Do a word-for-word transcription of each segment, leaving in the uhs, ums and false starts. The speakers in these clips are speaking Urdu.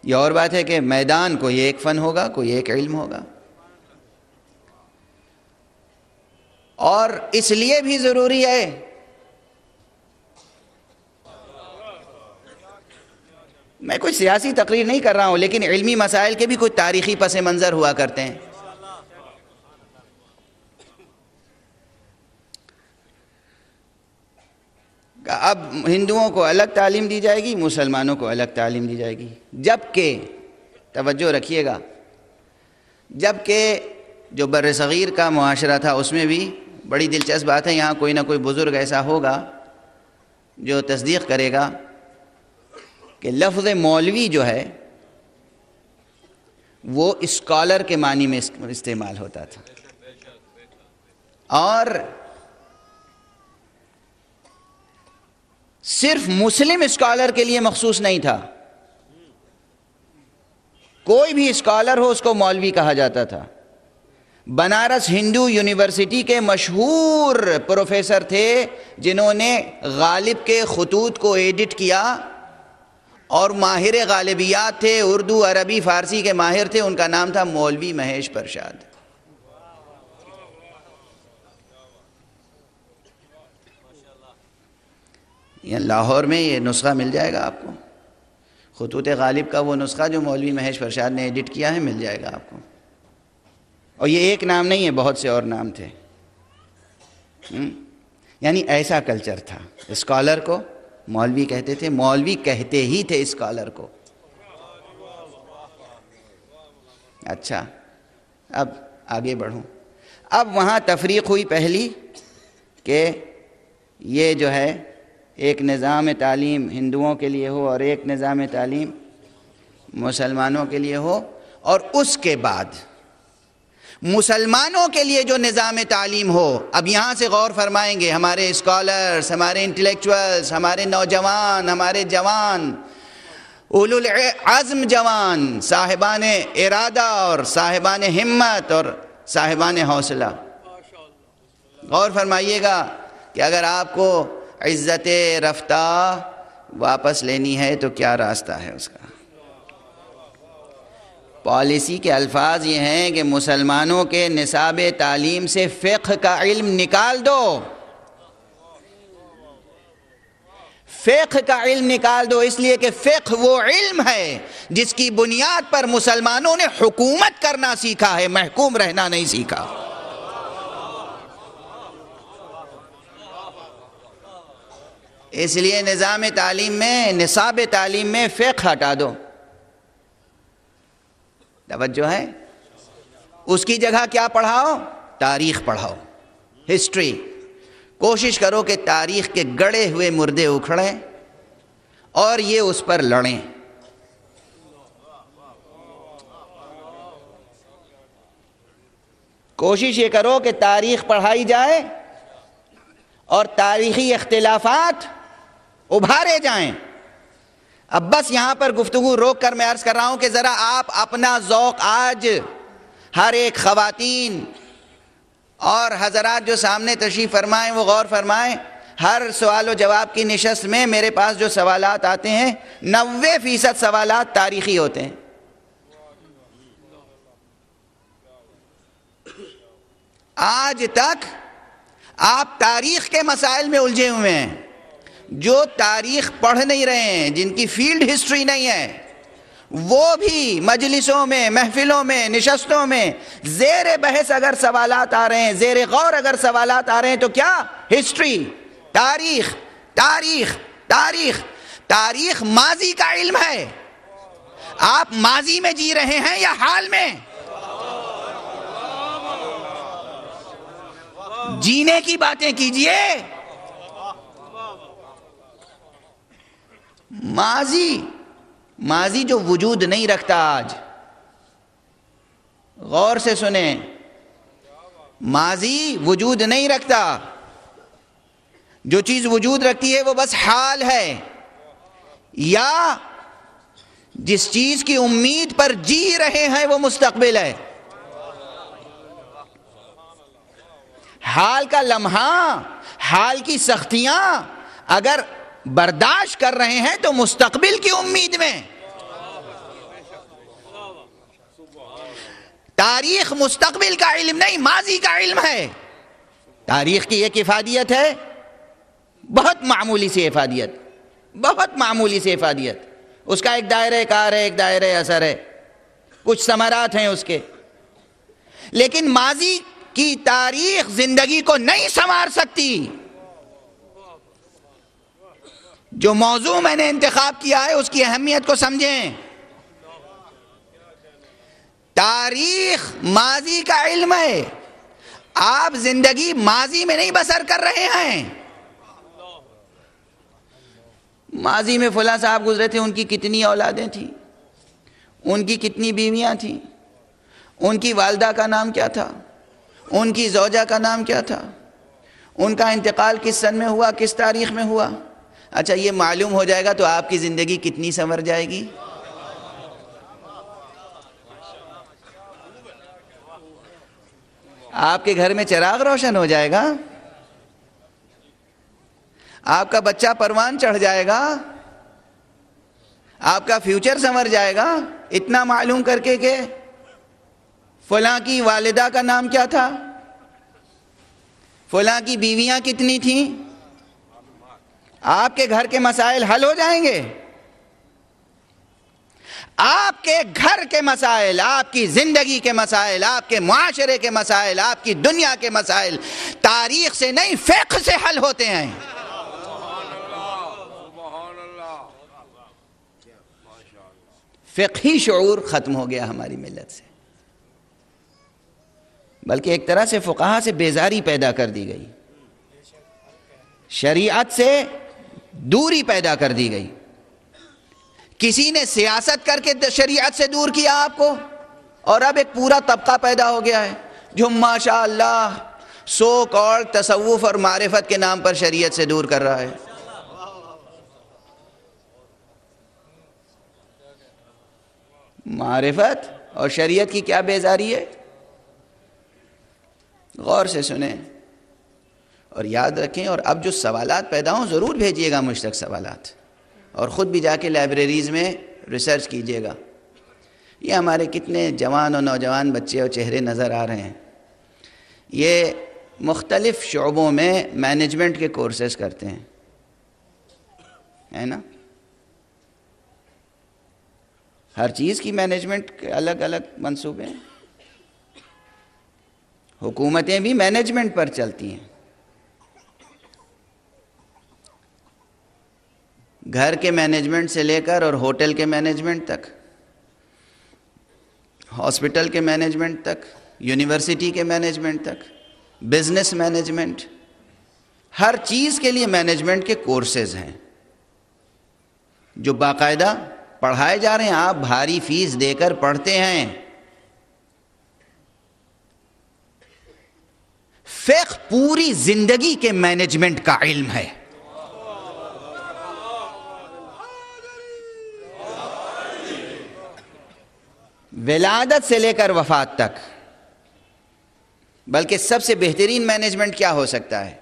یہ اور بات ہے کہ میدان کوئی ایک فن ہوگا، کوئی ایک علم ہوگا. اور اس لیے بھی ضروری ہے میں کوئی سیاسی تقریر نہیں کر رہا ہوں، لیکن علمی مسائل کے بھی کوئی تاریخی پس منظر ہوا کرتے ہیں. اب ہندوؤں کو الگ تعلیم دی جائے گی، مسلمانوں کو الگ تعلیم دی جائے گی، جبکہ توجہ رکھیے گا، جبکہ جو بر صغیر کا معاشرہ تھا اس میں بھی بڑی دلچسپ بات ہے، یہاں کوئی نہ کوئی بزرگ ایسا ہوگا جو تصدیق کرے گا کہ لفظ مولوی جو ہے وہ اسکالر کے معنی میں استعمال ہوتا تھا، اور صرف مسلم اسکالر کے لیے مخصوص نہیں تھا، کوئی بھی اسکالر ہو اس کو مولوی کہا جاتا تھا. بنارس ہندو یونیورسٹی کے مشہور پروفیسر تھے جنہوں نے غالب کے خطوط کو ایڈٹ کیا اور ماہر غالبیات تھے، اردو عربی فارسی کے ماہر تھے، ان کا نام تھا مولوی مہیش پرشاد. یہاں لاہور میں یہ نسخہ مل جائے گا آپ کو، خطوط غالب کا وہ نسخہ جو مولوی مہیش پرشاد نے ایڈٹ کیا ہے مل جائے گا آپ کو. اور یہ ایک نام نہیں ہے، بہت سے اور نام تھے. یعنی ایسا کلچر تھا، اسکالر کو مولوی کہتے تھے، مولوی کہتے ہی تھے اسکالر کو. اچھا اب آگے بڑھوں. اب وہاں تفریق ہوئی پہلی کہ یہ جو ہے ایک نظام تعلیم ہندوؤں کے لیے ہو اور ایک نظام تعلیم مسلمانوں کے لیے ہو، اور اس کے بعد مسلمانوں کے لیے جو نظام تعلیم ہو. اب یہاں سے غور فرمائیں گے ہمارے اسکالرز، ہمارے انٹلیکچوئلز، ہمارے نوجوان، ہمارے جوان، اولو العزم جوان، صاحبان ارادہ اور صاحبان ہمت اور صاحبان حوصلہ. غور فرمائیے گا کہ اگر آپ کو عزت رفتہ واپس لینی ہے تو کیا راستہ ہے اس کا. پالیسی کے الفاظ یہ ہیں کہ مسلمانوں کے نصاب تعلیم سے فقہ کا علم نکال دو، فقہ کا علم نکال دو، اس لیے کہ فقہ وہ علم ہے جس کی بنیاد پر مسلمانوں نے حکومت کرنا سیکھا ہے، محکوم رہنا نہیں سیکھا. اس لیے نظام تعلیم میں، نصاب تعلیم میں فقہ ہٹا دو. توجہ ہے؟ اس کی جگہ کیا پڑھاؤ؟ تاریخ پڑھاؤ، ہسٹری. کوشش کرو کہ تاریخ کے گڑے ہوئے مردے اکھڑیں اور یہ اس پر لڑیں. کوشش یہ کرو کہ تاریخ پڑھائی جائے اور تاریخی اختلافات ابھارے جائیں. اب بس یہاں پر گفتگو روک کر میں عرض کر رہا ہوں کہ ذرا آپ اپنا ذوق آج ہر ایک خواتین اور حضرات جو سامنے تشریف فرمائیں وہ غور فرمائیں. ہر سوال و جواب کی نشست میں میرے پاس جو سوالات آتے ہیں نوے فیصد سوالات تاریخی ہوتے ہیں. آج تک آپ تاریخ کے مسائل میں الجھے ہوئے ہیں. جو تاریخ پڑھ نہیں رہے ہیں، جن کی فیلڈ ہسٹری نہیں ہے، وہ بھی مجلسوں میں، محفلوں میں، نشستوں میں زیر بحث اگر سوالات آ رہے ہیں، زیر غور اگر سوالات آ رہے ہیں تو کیا؟ ہسٹری، تاریخ، تاریخ، تاریخ. تاریخ ماضی کا علم ہے. آپ ماضی میں جی رہے ہیں یا حال میں؟ جینے کی باتیں کیجئے. ماضی ماضی جو وجود نہیں رکھتا آج، غور سے سنیں، ماضی وجود نہیں رکھتا. جو چیز وجود رکھتی ہے وہ بس حال ہے، یا جس چیز کی امید پر جی رہے ہیں وہ مستقبل ہے. حال کا لمحہ، حال کی سختیاں اگر برداشت کر رہے ہیں تو مستقبل کی امید میں. تاریخ مستقبل کا علم نہیں، ماضی کا علم ہے۔ تاریخ کی ایک افادیت ہے، بہت معمولی سی افادیت، بہت معمولی سی افادیت، اس کا ایک دائرہ کار ہے، ایک دائرہ اثر ہے، کچھ ثمرات ہیں اس کے، لیکن ماضی کی تاریخ زندگی کو نہیں سنوار سکتی۔ جو موضوع میں نے انتخاب کیا ہے اس کی اہمیت کو سمجھیں۔ تاریخ ماضی کا علم ہے، آپ زندگی ماضی میں نہیں بسر کر رہے ہیں۔ ماضی میں فلاں صاحب گزرے تھے، ان کی کتنی اولادیں تھیں، ان کی کتنی بیویاں تھیں، ان کی والدہ کا نام کیا تھا، ان کی زوجہ کا نام کیا تھا، ان کا انتقال کس سن میں ہوا، کس تاریخ میں ہوا۔ اچھا یہ معلوم ہو جائے گا تو آپ کی زندگی کتنی سنور جائے گی۔ آپ کے گھر میں چراغ روشن ہو جائے گا، آپ کا بچہ پروان چڑھ جائے گا، آپ کا فیوچر سنور جائے گا، اتنا معلوم کر کے کہ فلاں کی والدہ کا نام کیا تھا، فلاں کی بیویاں کتنی تھیں۔ آپ کے گھر کے مسائل حل ہو جائیں گے۔ آپ کے گھر کے مسائل، آپ کی زندگی کے مسائل، آپ کے معاشرے کے مسائل، آپ کی دنیا کے مسائل تاریخ سے نہیں فقہ سے حل ہوتے ہیں۔ فقہی شعور ختم ہو گیا ہماری ملت سے، بلکہ ایک طرح سے فقہا سے بیزاری پیدا کر دی گئی، شریعت سے دوری پیدا کر دی گئی۔ کسی نے سیاست کر کے شریعت سے دور کیا آپ کو، اور اب ایک پورا طبقہ پیدا ہو گیا ہے جو ماشاء اللہ سو کال تصوف اور معرفت کے نام پر شریعت سے دور کر رہا ہے۔ معرفت اور شریعت کی کیا بیزاری ہے، غور سے سنیں اور یاد رکھیں۔ اور اب جو سوالات پیدا ہوں ضرور بھیجیے گا مجھ تک سوالات، اور خود بھی جا کے لائبریریز میں ریسرچ کیجیے گا۔ یہ ہمارے کتنے جوان اور نوجوان بچے اور چہرے نظر آ رہے ہیں، یہ مختلف شعبوں میں مینجمنٹ کے کورسز کرتے ہیں، ہے نا؟ ہر چیز کی مینجمنٹ کے الگ الگ منصوبے ہیں۔ حکومتیں بھی مینجمنٹ پر چلتی ہیں، گھر کے مینجمنٹ سے لے کر اور ہوٹل کے مینجمنٹ تک، ہاسپٹل کے مینجمنٹ تک، یونیورسٹی کے مینجمنٹ تک، بزنس مینجمنٹ، ہر چیز کے لیے مینجمنٹ کے کورسز ہیں جو باقاعدہ پڑھائے جا رہے ہیں۔ آپ بھاری فیس دے کر پڑھتے ہیں۔ فقہ پوری زندگی کے مینجمنٹ کا علم ہے۔ ولادت سے لے کر وفات تک، بلکہ سب سے بہترین مینجمنٹ کیا ہو سکتا ہے؟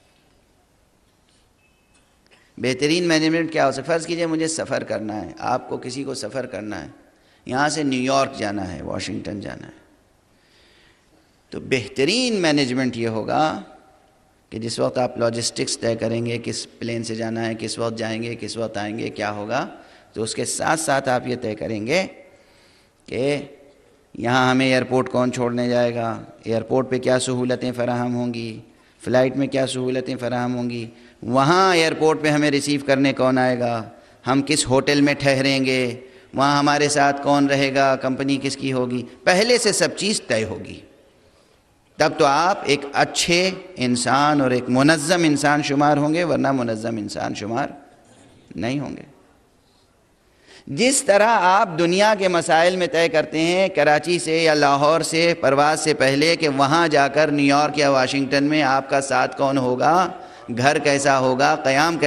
بہترین مینجمنٹ کیا ہو سکتا ہے؟ فرض کیجئے مجھے سفر کرنا ہے، آپ کو کسی کو سفر کرنا ہے، یہاں سے نیو یارک جانا ہے، واشنگٹن جانا ہے، تو بہترین مینجمنٹ یہ ہوگا کہ جس وقت آپ لاجسٹکس طے کریں گے، کس پلین سے جانا ہے، کس وقت جائیں گے، کس وقت آئیں گے، کیا ہوگا، تو اس کے ساتھ ساتھ آپ یہ طے کریں گے کہ یہاں ہمیں ایئرپورٹ کون چھوڑنے جائے گا، ایئرپورٹ پہ کیا سہولتیں فراہم ہوں گی، فلائٹ میں کیا سہولتیں فراہم ہوں گی، وہاں ایئرپورٹ پہ ہمیں ریسیو کرنے کون آئے گا، ہم کس ہوٹل میں ٹھہریں گے، وہاں ہمارے ساتھ کون رہے گا، کمپنی کس کی ہوگی، پہلے سے سب چیز طے ہوگی۔ تب تو آپ ایک اچھے انسان اور ایک منظم انسان شمار ہوں گے، ورنہ منظم انسان شمار نہیں ہوں گے۔ جس طرح آپ دنیا کے مسائل میں طے کرتے ہیں کراچی سے یا لاہور سے پرواز سے پہلے کہ وہاں جا کر نیو یارک یا واشنگٹن میں آپ کا ساتھ کون ہوگا، گھر کیسا ہوگا، قیام